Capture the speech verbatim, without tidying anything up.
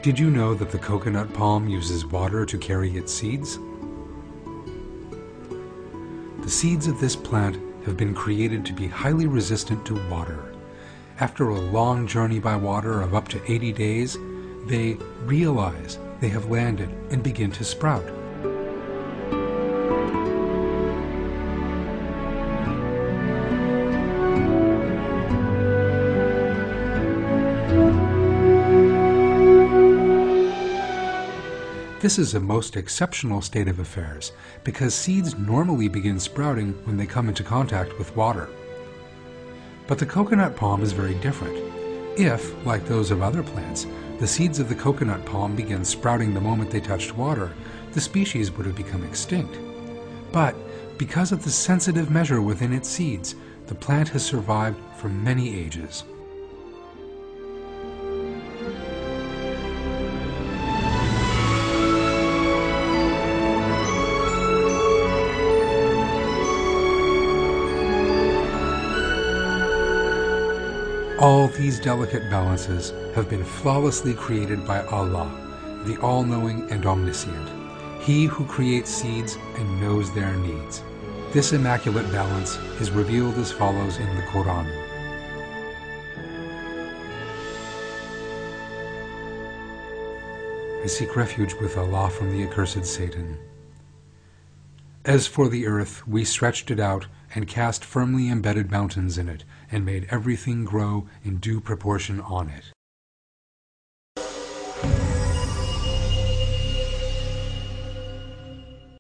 Did you know that the coconut palm uses water to carry its seeds? The seeds of this plant have been created to be highly resistant to water. After a long journey by water of up to eighty days, they realize they have landed and begin to sprout. This is a most exceptional state of affairs because seeds normally begin sprouting when they come into contact with water. But the coconut palm is very different. If, like those of other plants, the seeds of the coconut palm began sprouting the moment they touched water, the species would have become extinct. But because of the sensitive measure within its seeds, the plant has survived for many ages. All these delicate balances have been flawlessly created by Allah, the all-knowing and omniscient, He who creates seeds and knows their needs. This immaculate balance is revealed as follows in the Quran. I seek refuge with Allah from the accursed Satan. As for the earth, we stretched it out and cast firmly embedded mountains in it, and made everything grow in due proportion on it.